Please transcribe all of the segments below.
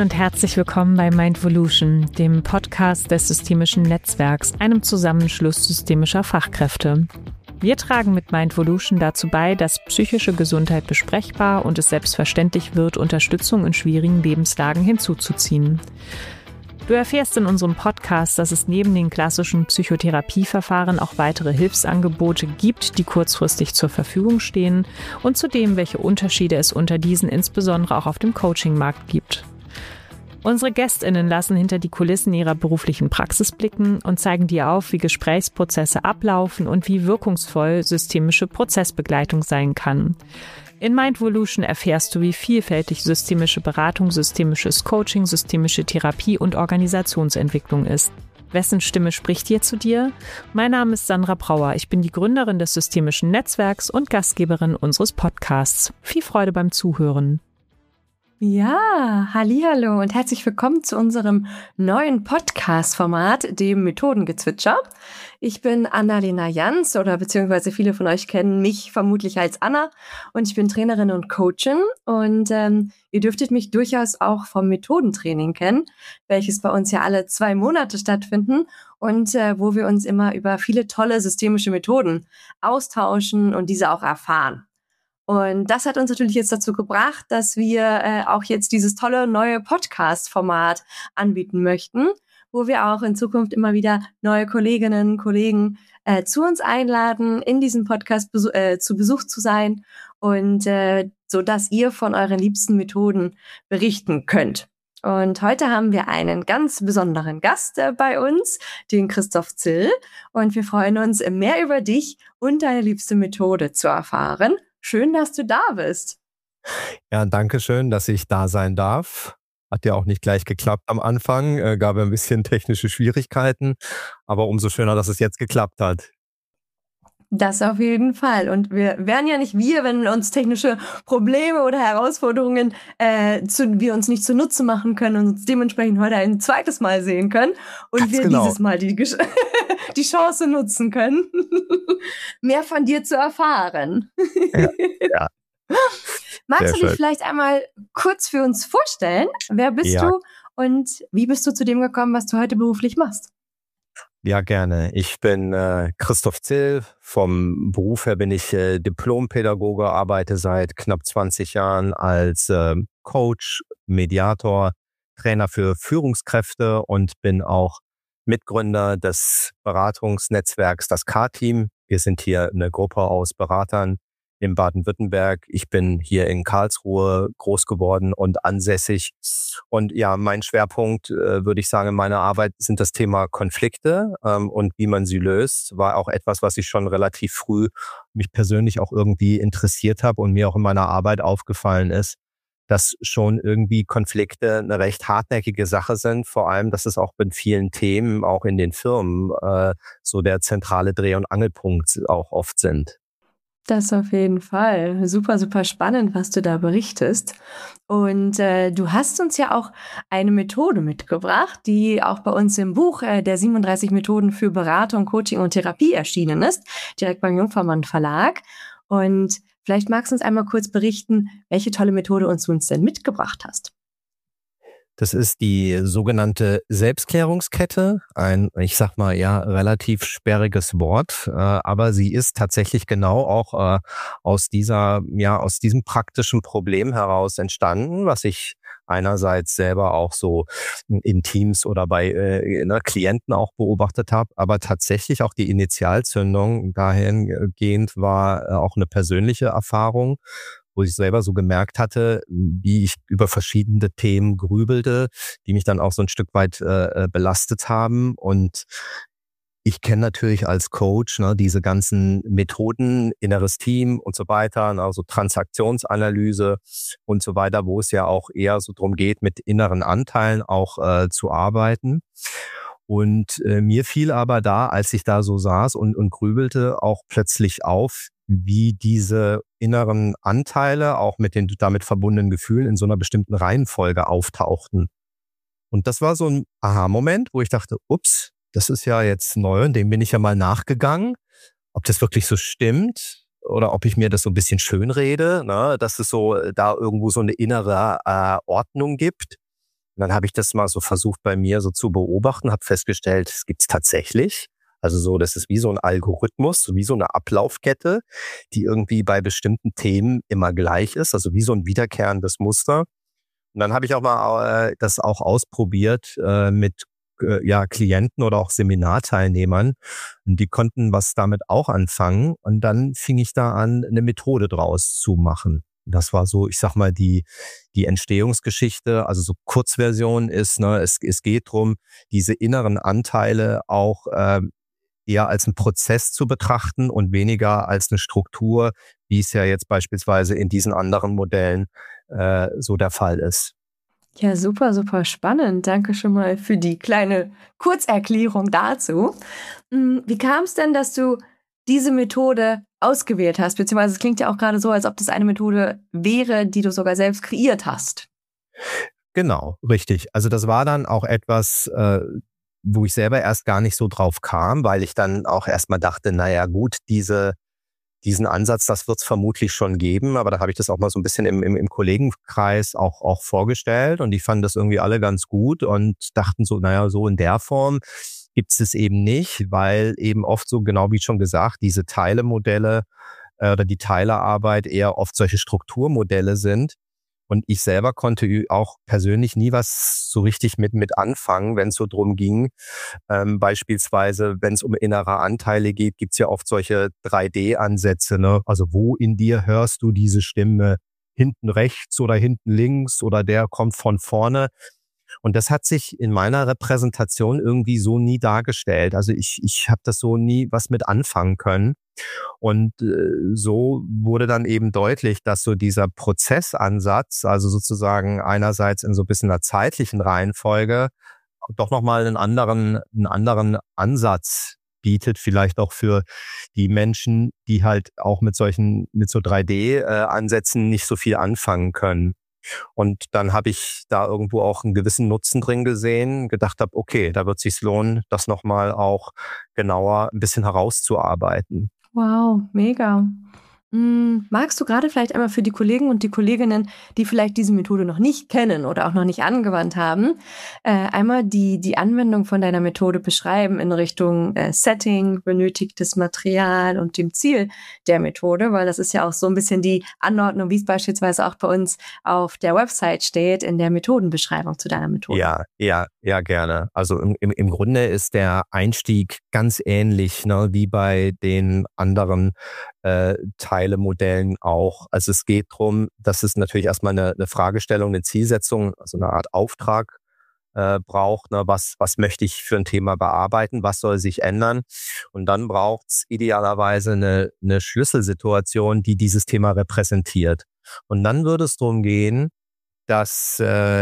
und herzlich willkommen bei Mindvolution, dem Podcast des Systemischen Netzwerks, einem Zusammenschluss systemischer Fachkräfte. Wir tragen mit Mindvolution dazu bei, dass psychische Gesundheit besprechbar und es selbstverständlich wird, Unterstützung in schwierigen Lebenslagen hinzuzuziehen. Du erfährst in unserem Podcast, dass es neben den klassischen Psychotherapieverfahren auch weitere Hilfsangebote gibt, die kurzfristig zur Verfügung stehen und zudem, welche Unterschiede es unter diesen insbesondere auch auf dem Coachingmarkt gibt. Unsere GästInnen lassen hinter die Kulissen ihrer beruflichen Praxis blicken und zeigen dir auf, wie Gesprächsprozesse ablaufen und wie wirkungsvoll systemische Prozessbegleitung sein kann. In Mindvolution erfährst du, wie vielfältig systemische Beratung, systemisches Coaching, systemische Therapie und Organisationsentwicklung ist. Wessen Stimme spricht hier zu dir? Mein Name ist Sandra Brauer. Ich bin die Gründerin des Systemischen Netzwerks und Gastgeberin unseres Podcasts. Viel Freude beim Zuhören. Ja, hallihallo und herzlich willkommen zu unserem neuen Podcast-Format, dem Methodengezwitscher. Ich bin Annalena Jans oder beziehungsweise viele von euch kennen mich vermutlich als Anna und ich bin Trainerin und Coachin und ihr dürftet mich durchaus auch vom Methodentraining kennen, welches bei uns ja alle 2 Monate stattfinden und wo wir uns immer über viele tolle systemische Methoden austauschen und diese auch erfahren. Und das hat uns natürlich jetzt dazu gebracht, dass wir auch jetzt dieses tolle neue Podcast-Format anbieten möchten, wo wir auch in Zukunft immer wieder neue Kolleginnen und Kollegen zu uns einladen, in diesem Podcast zu Besuch zu sein und so dass ihr von euren liebsten Methoden berichten könnt. Und heute haben wir einen ganz besonderen Gast bei uns, den Christoph Zill. Und wir freuen uns, mehr über dich und deine liebste Methode zu erfahren. Schön, dass du da bist. Ja, danke schön, dass ich da sein darf. Hat ja auch nicht gleich geklappt am Anfang, gab ein bisschen technische Schwierigkeiten, aber umso schöner, dass es jetzt geklappt hat. Das auf jeden Fall. Und wir wären ja nicht wir, wenn uns technische Probleme oder Herausforderungen wir uns nicht zunutze machen können und uns dementsprechend heute ein zweites Mal sehen können und Ganz wir genau. dieses Mal die Chance nutzen können, mehr von dir zu erfahren. Ja. Magst Sehr du dich schön. vielleicht einmal kurz für uns vorstellen? Wer bist du und wie bist du zu dem gekommen, was du heute beruflich machst? Ja, gerne. Ich bin Christoph Zill. Vom Beruf her bin ich Diplompädagoge, arbeite seit knapp 20 Jahren als Coach, Mediator, Trainer für Führungskräfte und bin auch Mitgründer des Beratungsnetzwerks, das K-Team. Wir sind hier eine Gruppe aus Beratern in Baden-Württemberg. Ich bin hier in Karlsruhe groß geworden und ansässig. Und ja, mein Schwerpunkt, würde ich sagen, in meiner Arbeit sind das Thema Konflikte und wie man sie löst. War auch etwas, was ich schon relativ früh mich persönlich auch irgendwie interessiert habe und mir auch in meiner Arbeit aufgefallen ist, dass schon irgendwie Konflikte eine recht hartnäckige Sache sind. Vor allem, dass es auch bei vielen Themen, auch in den Firmen, so der zentrale Dreh- und Angelpunkt auch oft sind. Das auf jeden Fall. Super, super spannend, was du da berichtest. Und du hast uns ja auch eine Methode mitgebracht, die auch bei uns im Buch der 37 Methoden für Beratung, Coaching und Therapie erschienen ist, direkt beim Jungfermann Verlag. Und vielleicht magst du uns einmal kurz berichten, welche tolle Methode du uns denn mitgebracht hast. Das ist die sogenannte Selbstklärungskette. Ein, ich sag mal, ja, relativ sperriges Wort, aber sie ist tatsächlich genau auch aus diesem praktischen Problem heraus entstanden, was ich einerseits selber auch so in Teams oder bei Klienten auch beobachtet habe, aber tatsächlich auch die Initialzündung dahingehend war auch eine persönliche Erfahrung, wo ich selber so gemerkt hatte, wie ich über verschiedene Themen grübelte, die mich dann auch so ein Stück weit belastet haben. Und ich kenne natürlich als Coach diese ganzen Methoden, inneres Team und so weiter, also Transaktionsanalyse und so weiter, wo es ja auch eher so drum geht, mit inneren Anteilen auch zu arbeiten. Und mir fiel aber da, als ich da so saß und grübelte, auch plötzlich auf, wie diese inneren Anteile auch mit den damit verbundenen Gefühlen in so einer bestimmten Reihenfolge auftauchten. Und das war so ein Aha-Moment, wo ich dachte, ups, das ist ja jetzt neu und dem bin ich ja mal nachgegangen, ob das wirklich so stimmt oder ob ich mir das so ein bisschen schönrede, ne, dass es so da irgendwo so eine innere Ordnung gibt. Und dann habe ich das mal so versucht bei mir so zu beobachten, habe festgestellt, es gibt's tatsächlich. Also so, das ist wie so ein Algorithmus, so wie so eine Ablaufkette, die irgendwie bei bestimmten Themen immer gleich ist, also wie so ein wiederkehrendes Muster. Und dann habe ich auch mal das auch ausprobiert mit Klienten oder auch Seminarteilnehmern. Und die konnten was damit auch anfangen. Und dann fing ich da an, eine Methode draus zu machen. Das war so, ich sag mal, die Entstehungsgeschichte. Also so Kurzversion ist, ne, es geht drum, diese inneren Anteile auch eher als einen Prozess zu betrachten und weniger als eine Struktur, wie es ja jetzt beispielsweise in diesen anderen Modellen so der Fall ist. Ja, super, super spannend. Danke schon mal für die kleine Kurzerklärung dazu. Wie kam es denn, dass du diese Methode ausgewählt hast? Beziehungsweise es klingt ja auch gerade so, als ob das eine Methode wäre, die du sogar selbst kreiert hast. Genau, richtig. Also das war dann auch etwas, wo ich selber erst gar nicht so drauf kam, weil ich dann auch erstmal dachte, naja gut, diesen Ansatz, das wird es vermutlich schon geben, aber da habe ich das auch mal so ein bisschen im Kollegenkreis auch vorgestellt und die fanden das irgendwie alle ganz gut und dachten so, naja, so in der Form gibt es eben nicht, weil eben oft so, genau wie schon gesagt, diese Teilemodelle oder die Teilearbeit eher oft solche Strukturmodelle sind. Und ich selber konnte auch persönlich nie was so richtig mit anfangen, wenn es so drum ging. Beispielsweise, wenn es um innere Anteile geht, gibt's ja oft solche 3D-Ansätze, ne? Also wo in dir hörst du diese Stimme? Hinten rechts oder hinten links oder der kommt von vorne. Und das hat sich in meiner Repräsentation irgendwie so nie dargestellt. Also ich habe das so nie was mit anfangen können. Und so wurde dann eben deutlich, dass so dieser Prozessansatz, also sozusagen einerseits in so ein bisschen einer zeitlichen Reihenfolge, doch nochmal einen anderen Ansatz bietet, vielleicht auch für die Menschen, die halt auch mit so 3D-Ansätzen nicht so viel anfangen können. Und dann habe ich da irgendwo auch einen gewissen Nutzen drin gesehen, gedacht habe, okay, da wird es sich lohnen, das nochmal auch genauer ein bisschen herauszuarbeiten. Wow, mega. Magst du gerade vielleicht einmal für die Kollegen und die Kolleginnen, die vielleicht diese Methode noch nicht kennen oder auch noch nicht angewandt haben, einmal die Anwendung von deiner Methode beschreiben in Richtung Setting, benötigtes Material und dem Ziel der Methode, weil das ist ja auch so ein bisschen die Anordnung, wie es beispielsweise auch bei uns auf der Website steht, in der Methodenbeschreibung zu deiner Methode. Ja, gerne. Also im Grunde ist der Einstieg ganz ähnlich, ne, wie bei den anderen Teilemodellen auch. Also es geht darum, dass es natürlich erstmal eine Fragestellung, eine Zielsetzung, also eine Art Auftrag braucht. Ne? Was möchte ich für ein Thema bearbeiten? Was soll sich ändern? Und dann braucht es idealerweise eine Schlüsselsituation, die dieses Thema repräsentiert. Und dann würde es darum gehen, dass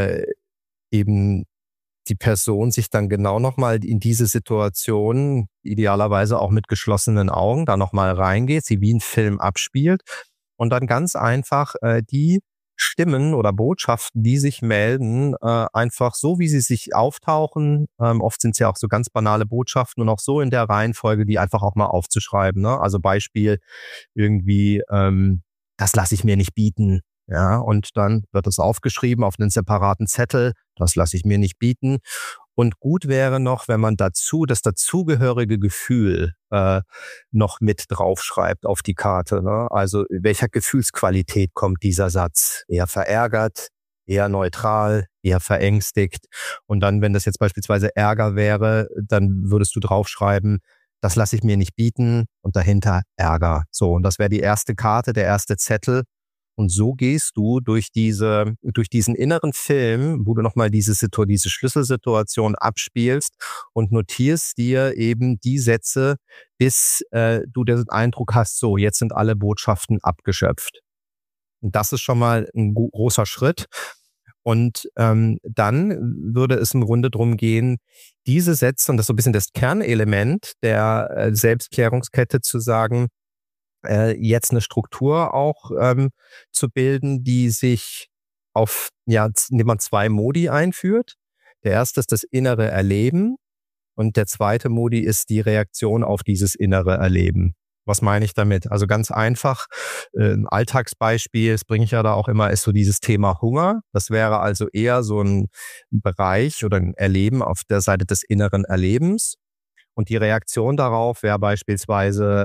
eben die Person sich dann genau nochmal in diese Situation, idealerweise auch mit geschlossenen Augen, da nochmal reingeht, sie wie ein Film abspielt und dann ganz einfach die Stimmen oder Botschaften, die sich melden, einfach so, wie sie sich auftauchen. Oft sind es ja auch so ganz banale Botschaften und auch so in der Reihenfolge, die einfach auch mal aufzuschreiben. Ne? Also Beispiel irgendwie, das lasse ich mir nicht bieten. Ja, und dann wird es aufgeschrieben auf einen separaten Zettel. Das lasse ich mir nicht bieten. Und gut wäre noch, wenn man dazu das dazugehörige Gefühl noch mit draufschreibt auf die Karte. Ne? Also welcher Gefühlsqualität kommt dieser Satz? Eher verärgert, eher neutral, eher verängstigt. Und dann, wenn das jetzt beispielsweise Ärger wäre, dann würdest du draufschreiben, das lasse ich mir nicht bieten und dahinter Ärger. So, und das wäre die erste Karte, der erste Zettel. Und so gehst du durch diesen inneren Film, wo du nochmal diese Schlüsselsituation abspielst und notierst dir eben die Sätze, bis du den Eindruck hast, so, jetzt sind alle Botschaften abgeschöpft. Und das ist schon mal ein großer Schritt. Und dann würde es im Grunde darum gehen, diese Sätze, und das ist so ein bisschen das Kernelement der Selbstklärungskette, zu sagen, jetzt eine Struktur auch zu bilden, die sich auf, indem man 2 Modi einführt. Der erste ist das innere Erleben und der zweite Modi ist die Reaktion auf dieses innere Erleben. Was meine ich damit? Also ganz einfach, ein Alltagsbeispiel, das bringe ich ja da auch immer, ist so dieses Thema Hunger. Das wäre also eher so ein Bereich oder ein Erleben auf der Seite des inneren Erlebens. Und die Reaktion darauf wäre beispielsweise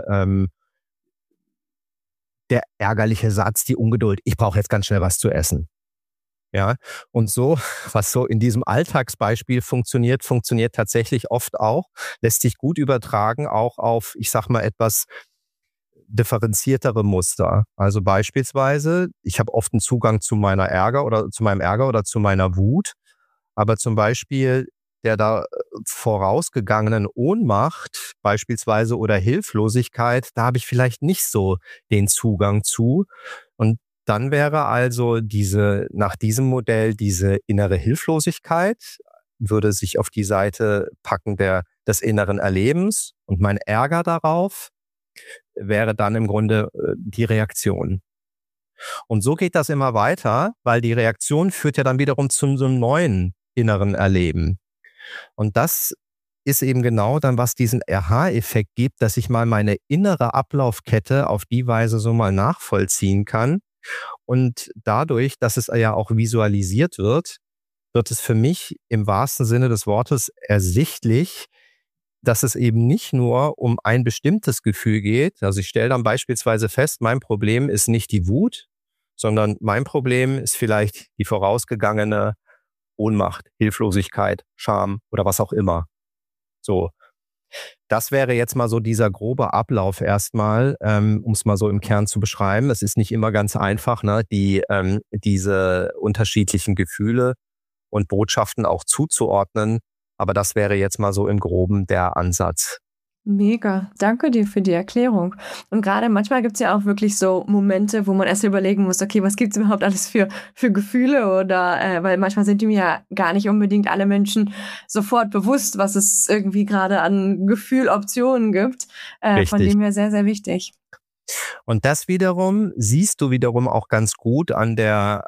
der ärgerliche Satz, die Ungeduld. Ich brauche jetzt ganz schnell was zu essen. Ja, und so, was so in diesem Alltagsbeispiel funktioniert tatsächlich oft auch, lässt sich gut übertragen, auch auf, ich sag mal, etwas differenziertere Muster. Also beispielsweise, ich habe oft einen Zugang zu meinem Ärger oder zu meiner Wut, aber zum Beispiel der da vorausgegangenen Ohnmacht beispielsweise oder Hilflosigkeit, da habe ich vielleicht nicht so den Zugang zu. Und dann wäre also nach diesem Modell diese innere Hilflosigkeit, würde sich auf die Seite packen des inneren Erlebens, und mein Ärger darauf wäre dann im Grunde die Reaktion. Und so geht das immer weiter, weil die Reaktion führt ja dann wiederum zu so einem neuen inneren Erleben. Und das ist eben genau dann, was diesen Aha-Effekt gibt, dass ich mal meine innere Ablaufkette auf die Weise so mal nachvollziehen kann. Und dadurch, dass es ja auch visualisiert wird, wird es für mich im wahrsten Sinne des Wortes ersichtlich, dass es eben nicht nur um ein bestimmtes Gefühl geht. Also ich stelle dann beispielsweise fest, mein Problem ist nicht die Wut, sondern mein Problem ist vielleicht die vorausgegangene Ohnmacht, Hilflosigkeit, Scham oder was auch immer. So, das wäre jetzt mal so dieser grobe Ablauf erstmal, um es mal so im Kern zu beschreiben. Es ist nicht immer ganz einfach, ne, diese unterschiedlichen Gefühle und Botschaften auch zuzuordnen. Aber das wäre jetzt mal so im Groben der Ansatz. Mega, danke dir für die Erklärung. Und gerade manchmal gibt es ja auch wirklich so Momente, wo man erst überlegen muss, okay, was gibt es überhaupt alles für Gefühle, oder weil manchmal sind ihm ja gar nicht unbedingt alle Menschen sofort bewusst, was es irgendwie gerade an Gefühloptionen gibt. Von dem her sehr, sehr wichtig. Und das wiederum siehst du wiederum auch ganz gut an der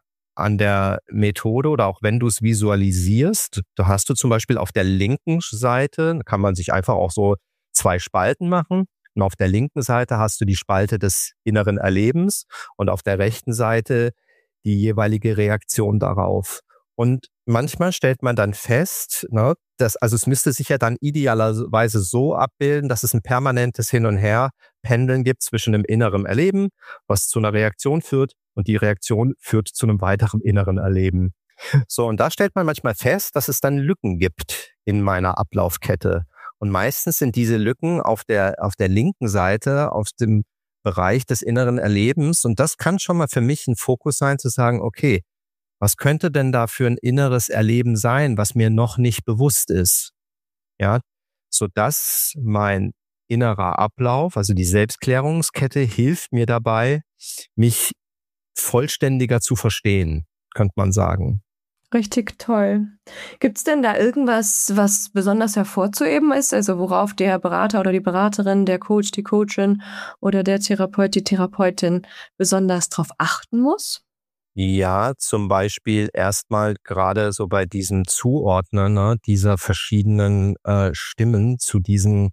Methode, oder auch wenn du es visualisierst. Da hast du zum Beispiel auf der linken Seite, kann man sich einfach auch so 2 Spalten machen. Und auf der linken Seite hast du die Spalte des inneren Erlebens und auf der rechten Seite die jeweilige Reaktion darauf. Und manchmal stellt man dann fest, ne, also es müsste sich ja dann idealerweise so abbilden, dass es ein permanentes Hin und Her Pendeln gibt zwischen dem inneren Erleben, was zu einer Reaktion führt, und die Reaktion führt zu einem weiteren inneren Erleben. So, und da stellt man manchmal fest, dass es dann Lücken gibt in meiner Ablaufkette. Und meistens sind diese Lücken auf der linken Seite, auf dem Bereich des inneren Erlebens. Und das kann schon mal für mich ein Fokus sein, zu sagen, okay, was könnte denn da für ein inneres Erleben sein, was mir noch nicht bewusst ist? Ja, sodass mein innerer Ablauf, also die Selbstklärungskette, hilft mir dabei, mich vollständiger zu verstehen, könnte man sagen. Richtig toll. Gibt's denn da irgendwas, was besonders hervorzuheben ist? Also worauf der Berater oder die Beraterin, der Coach, die Coachin oder der Therapeut, die Therapeutin besonders drauf achten muss? Ja, zum Beispiel erstmal gerade so bei diesem Zuordnen, ne, dieser verschiedenen Stimmen zu diesen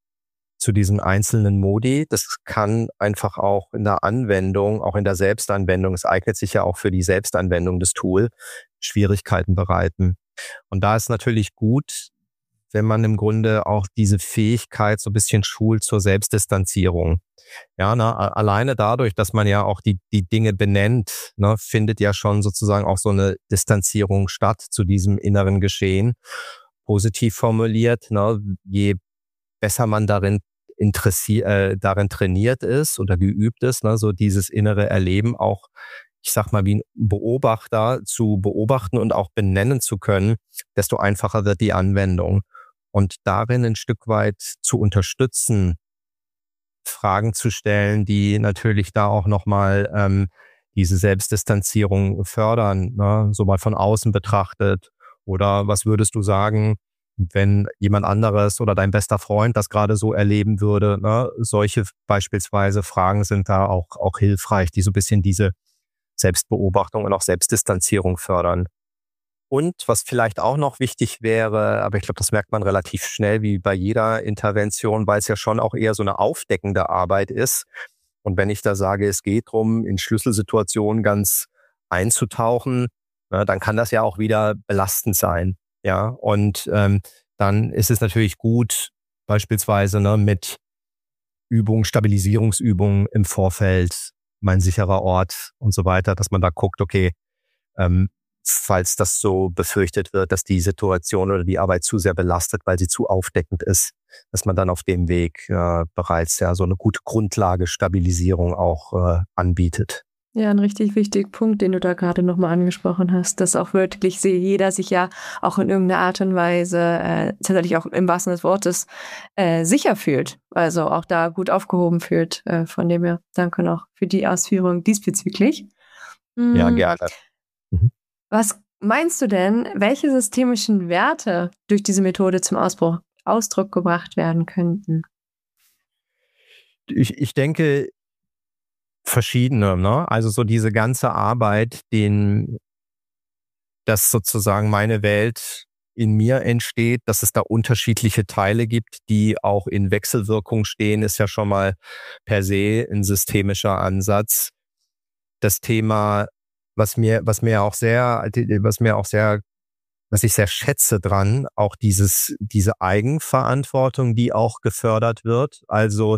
einzelnen Modi. Das kann einfach auch in der Anwendung, auch in der Selbstanwendung, es eignet sich ja auch für die Selbstanwendung des Tools, Schwierigkeiten bereiten. Und da ist natürlich gut, wenn man im Grunde auch diese Fähigkeit so ein bisschen schult zur Selbstdistanzierung. Ja, ne, alleine dadurch, dass man ja auch die Dinge benennt, ne, findet ja schon sozusagen auch so eine Distanzierung statt zu diesem inneren Geschehen. Positiv formuliert, ne, je besser man darin trainiert ist oder geübt ist, ne, so dieses innere Erleben auch, ich sag mal, wie ein Beobachter zu beobachten und auch benennen zu können, desto einfacher wird die Anwendung. Und darin ein Stück weit zu unterstützen, Fragen zu stellen, die natürlich da auch nochmal diese Selbstdistanzierung fördern, ne, so mal von außen betrachtet. Oder was würdest du sagen, wenn jemand anderes oder dein bester Freund das gerade so erleben würde, ne? Solche beispielsweise Fragen sind da auch hilfreich, die so ein bisschen diese Selbstbeobachtung und auch Selbstdistanzierung fördern. Und was vielleicht auch noch wichtig wäre, aber ich glaube, das merkt man relativ schnell wie bei jeder Intervention, weil es ja schon auch eher so eine aufdeckende Arbeit ist. Und wenn ich da sage, es geht darum, in Schlüsselsituationen ganz einzutauchen, dann kann das ja auch wieder belastend sein. Ja, und dann ist es natürlich gut, beispielsweise mit Übungen, Stabilisierungsübungen im Vorfeld, mein sicherer Ort und so weiter, dass man da guckt, okay, falls das so befürchtet wird, dass die Situation oder die Arbeit zu sehr belastet, weil sie zu aufdeckend ist, dass man dann auf dem Weg bereits so eine gute Grundlage Stabilisierung auch anbietet. Ja, ein richtig wichtiger Punkt, den du da gerade nochmal angesprochen hast, dass auch wirklich jeder sich ja auch in irgendeiner Art und Weise tatsächlich auch im wahrsten Sinne des Wortes sicher fühlt, also auch da gut aufgehoben fühlt. Von dem her, danke noch für die Ausführung diesbezüglich. Ja, gerne. Was meinst du denn, welche systemischen Werte durch diese Methode zum Ausdruck gebracht werden könnten? Ich denke, verschiedene, ne? Also so diese ganze Arbeit, dass sozusagen meine Welt in mir entsteht, dass es da unterschiedliche Teile gibt, die auch in Wechselwirkung stehen, ist ja schon mal per se ein systemischer Ansatz. Das Thema, was ich sehr schätze dran, auch diese Eigenverantwortung, die auch gefördert wird. Also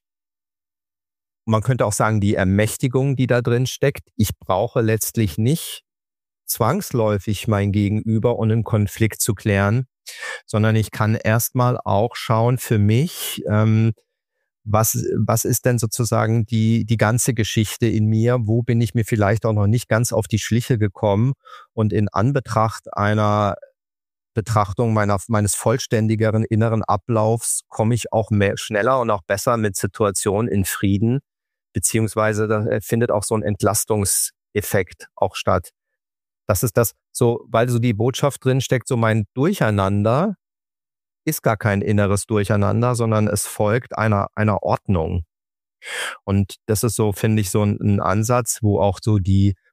man könnte auch sagen, die Ermächtigung, die da drin steckt. Ich brauche letztlich nicht zwangsläufig mein Gegenüber, um einen Konflikt zu klären, sondern ich kann erstmal auch schauen für mich, was ist denn sozusagen die ganze Geschichte in mir? Wo bin ich mir vielleicht auch noch nicht ganz auf die Schliche gekommen? Und in Anbetracht einer Betrachtung meines vollständigeren inneren Ablaufs komme ich auch schneller und auch besser mit Situationen in Frieden, beziehungsweise da findet auch so ein Entlastungseffekt auch statt. Das ist das so, weil so die Botschaft drin steckt, so mein Durcheinander ist gar kein inneres Durcheinander, sondern es folgt einer Ordnung. Und das ist so, finde ich, so ein Ansatz, wo auch so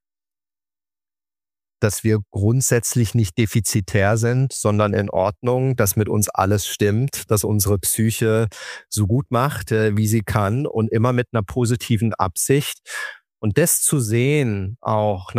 dass wir grundsätzlich nicht defizitär sind, sondern in Ordnung, dass mit uns alles stimmt, dass unsere Psyche so gut macht, wie sie kann und immer mit einer positiven Absicht. Und das zu sehen auch,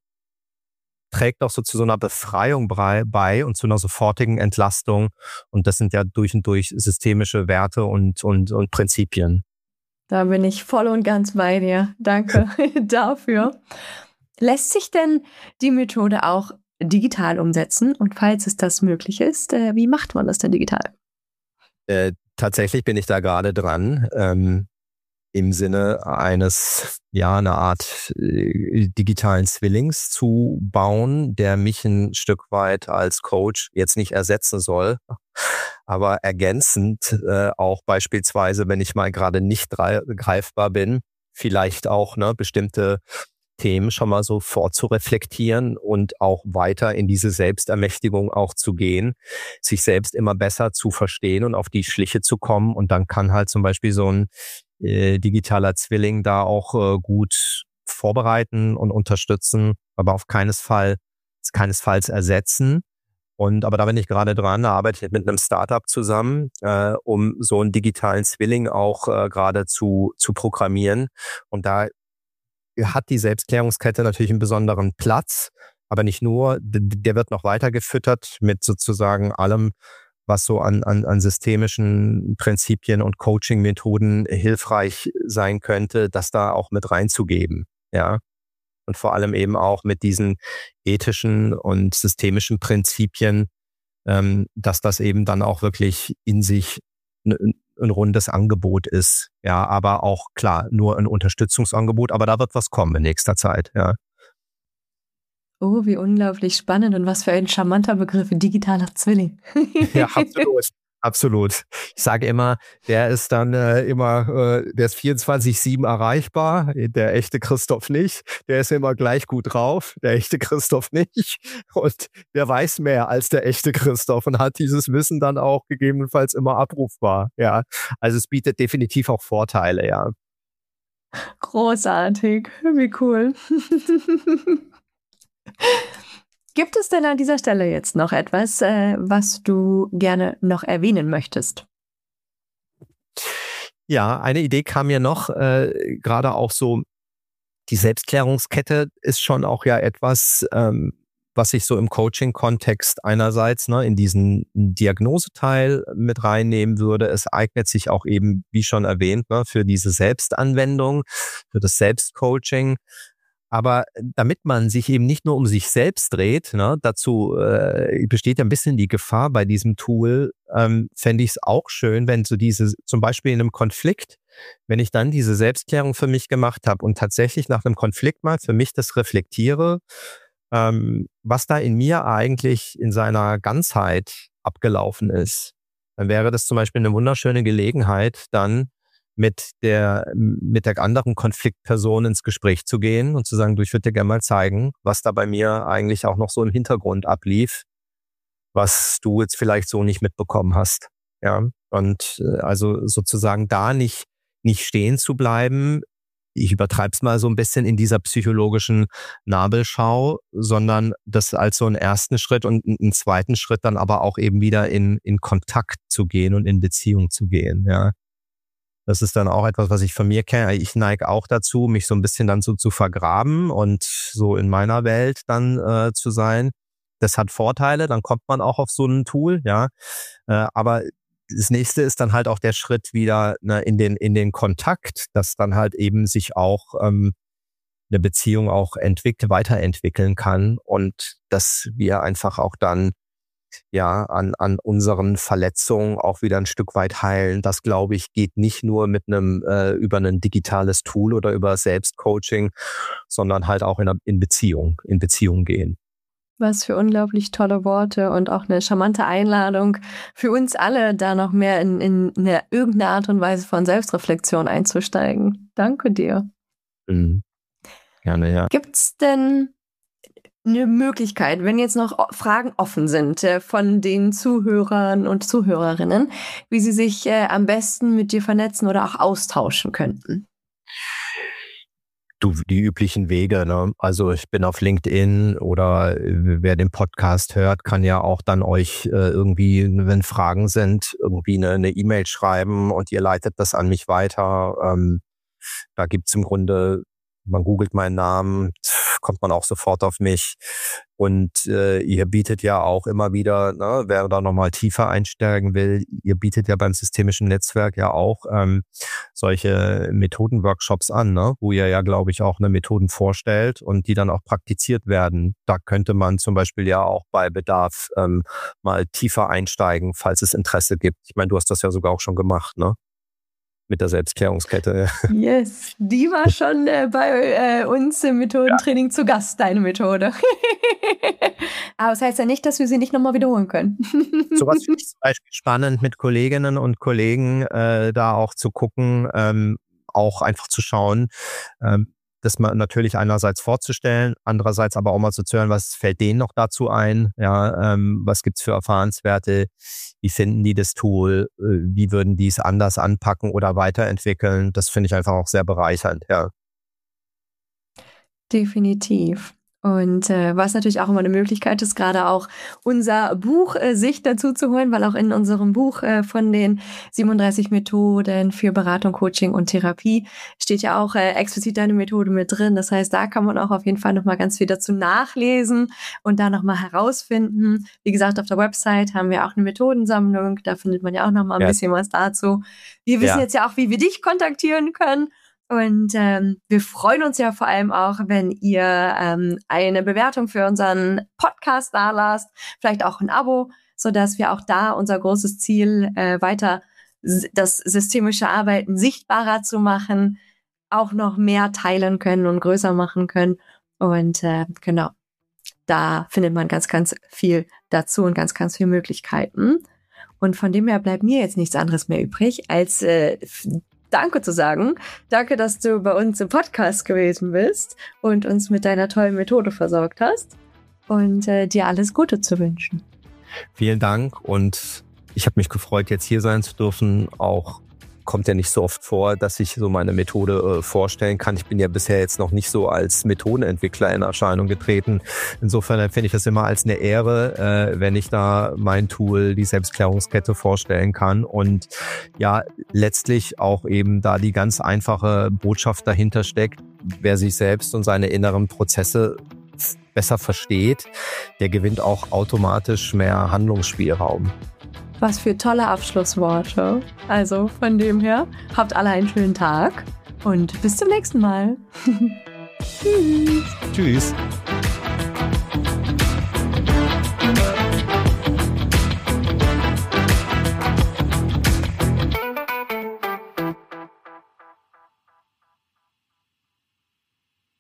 trägt auch so zu so einer Befreiung bei und zu einer sofortigen Entlastung. Und das sind ja durch und durch systemische Werte und Prinzipien. Da bin ich voll und ganz bei dir. Danke dafür. Lässt sich denn die Methode auch digital umsetzen? Und falls es das möglich ist, wie macht man das denn digital? Tatsächlich bin ich da gerade dran, im Sinne einer Art digitalen Zwillings zu bauen, der mich ein Stück weit als Coach jetzt nicht ersetzen soll, aber ergänzend auch beispielsweise, wenn ich mal gerade nicht greifbar bin, vielleicht auch bestimmte Themen schon mal so vorzureflektieren und auch weiter in diese Selbstermächtigung auch zu gehen, sich selbst immer besser zu verstehen und auf die Schliche zu kommen. Und dann kann halt zum Beispiel so ein digitaler Zwilling da auch gut vorbereiten und unterstützen, aber auf keinesfalls ersetzen. Aber da bin ich gerade dran, da arbeite ich mit einem Startup zusammen, um so einen digitalen Zwilling auch gerade zu programmieren. Und da hat die Selbstklärungskette natürlich einen besonderen Platz, aber nicht nur, der wird noch weiter gefüttert mit sozusagen allem, was so an systemischen Prinzipien und Coaching-Methoden hilfreich sein könnte, das da auch mit reinzugeben, ja. Und vor allem eben auch mit diesen ethischen und systemischen Prinzipien, dass das eben dann auch wirklich in sich ein rundes Angebot ist, ja, aber auch klar, nur ein Unterstützungsangebot, aber da wird was kommen in nächster Zeit, ja. Oh, wie unglaublich spannend und was für ein charmanter Begriff, digitaler Zwilling. Ja, absolut. Ich sage immer, der ist dann der ist 24/7 erreichbar, der echte Christoph nicht. Der ist immer gleich gut drauf, der echte Christoph nicht. Und der weiß mehr als der echte Christoph und hat dieses Wissen dann auch gegebenenfalls immer abrufbar. Ja, also es bietet definitiv auch Vorteile, ja. Großartig, wie cool. Gibt es denn an dieser Stelle jetzt noch etwas, was du gerne noch erwähnen möchtest? Ja, eine Idee kam mir noch, gerade auch so, die Selbstklärungskette ist schon auch ja etwas, was ich so im Coaching-Kontext einerseits in diesen Diagnoseteil mit reinnehmen würde. Es eignet sich auch eben, wie schon erwähnt, für diese Selbstanwendung, für das Selbstcoaching. Aber damit man sich eben nicht nur um sich selbst dreht, dazu besteht ja ein bisschen die Gefahr bei diesem Tool, fände ich es auch schön, wenn so diese, zum Beispiel in einem Konflikt, wenn ich dann diese Selbstklärung für mich gemacht habe und tatsächlich nach einem Konflikt mal für mich das reflektiere, was da in mir eigentlich in seiner Ganzheit abgelaufen ist, dann wäre das zum Beispiel eine wunderschöne Gelegenheit, dann mit der anderen Konfliktperson ins Gespräch zu gehen und zu sagen, du, ich würde dir gerne mal zeigen, was da bei mir eigentlich auch noch so im Hintergrund ablief, was du jetzt vielleicht so nicht mitbekommen hast. Ja, und also sozusagen da nicht stehen zu bleiben, ich übertreibe es mal so ein bisschen in dieser psychologischen Nabelschau, sondern das als so einen ersten Schritt und einen zweiten Schritt dann aber auch eben wieder in Kontakt zu gehen und in Beziehung zu gehen, ja. Das ist dann auch etwas, was ich von mir kenne. Ich neige auch dazu, mich so ein bisschen dann so zu vergraben und so in meiner Welt dann zu sein. Das hat Vorteile, dann kommt man auch auf so ein Tool, ja. Aber das nächste ist dann halt auch der Schritt wieder in den Kontakt, dass dann halt eben sich auch eine Beziehung auch weiterentwickeln kann und dass wir einfach auch dann ja an unseren Verletzungen auch wieder ein Stück weit heilen. Das, glaube ich, geht nicht nur mit über ein digitales Tool oder über Selbstcoaching, sondern halt auch in Beziehung gehen. Was für unglaublich tolle Worte und auch eine charmante Einladung für uns alle, da noch mehr in eine irgendeine Art und Weise von Selbstreflexion einzusteigen. Danke dir. Mhm. Gerne, ja. Gibt's denn eine Möglichkeit, wenn jetzt noch Fragen offen sind von den Zuhörern und Zuhörerinnen, wie sie sich am besten mit dir vernetzen oder auch austauschen könnten? Die üblichen Wege, ne? Also ich bin auf LinkedIn oder wer den Podcast hört, kann ja auch dann euch irgendwie, wenn Fragen sind, irgendwie eine E-Mail schreiben und ihr leitet das an mich weiter. Da gibt's im Grunde, man googelt meinen Namen, kommt man auch sofort auf mich. Und ihr bietet ja auch immer wieder, wer da nochmal tiefer einsteigen will, ihr bietet ja beim systemischen Netzwerk ja auch solche Methodenworkshops an, wo ihr ja, glaube ich, auch eine Methoden vorstellt und die dann auch praktiziert werden. Da könnte man zum Beispiel ja auch bei Bedarf mal tiefer einsteigen, falls es Interesse gibt. Ich meine, du hast das ja sogar auch schon gemacht, ne? Mit der Selbstklärungskette. Yes, die war schon bei uns im Methodentraining zu Gast, deine Methode. Aber das heißt ja nicht, dass wir sie nicht nochmal wiederholen können. Sowas finde ich zum Beispiel spannend, mit Kolleginnen und Kollegen da auch zu gucken, auch einfach zu schauen, das mal natürlich einerseits vorzustellen, andererseits aber auch mal zu hören, was fällt denen noch dazu ein, ja, was gibt's für Erfahrenswerte, wie finden die das Tool, wie würden die es anders anpacken oder weiterentwickeln, das finde ich einfach auch sehr bereichernd, ja. Definitiv. Und was natürlich auch immer eine Möglichkeit ist, gerade auch unser Buch sich dazu zu holen, weil auch in unserem Buch von den 37 Methoden für Beratung, Coaching und Therapie steht ja auch explizit deine Methode mit drin. Das heißt, da kann man auch auf jeden Fall nochmal ganz viel dazu nachlesen und da nochmal herausfinden. Wie gesagt, auf der Website haben wir auch eine Methodensammlung. Da findet man ja auch nochmal ein bisschen was dazu. Wir wissen jetzt ja auch, wie wir dich kontaktieren können. Und wir freuen uns ja vor allem auch, wenn ihr eine Bewertung für unseren Podcast dalasst, vielleicht auch ein Abo, sodass wir auch da unser großes Ziel weiter das systemische Arbeiten sichtbarer zu machen, auch noch mehr teilen können und größer machen können. Und genau, da findet man ganz, ganz viel dazu und ganz, ganz viele Möglichkeiten. Und von dem her bleibt mir jetzt nichts anderes mehr übrig, als Danke zu sagen. Danke, dass du bei uns im Podcast gewesen bist und uns mit deiner tollen Methode versorgt hast und dir alles Gute zu wünschen. Vielen Dank und ich habe mich gefreut, jetzt hier sein zu dürfen, auch kommt ja nicht so oft vor, dass ich so meine Methode vorstellen kann. Ich bin ja bisher jetzt noch nicht so als Methodenentwickler in Erscheinung getreten. Insofern empfinde ich das immer als eine Ehre, wenn ich da mein Tool, die Selbstklärungskette, vorstellen kann. Und ja, letztlich auch eben da die ganz einfache Botschaft dahinter steckt, wer sich selbst und seine inneren Prozesse besser versteht, der gewinnt auch automatisch mehr Handlungsspielraum. Was für tolle Abschlussworte. Also von dem her, habt alle einen schönen Tag und bis zum nächsten Mal. Tschüss.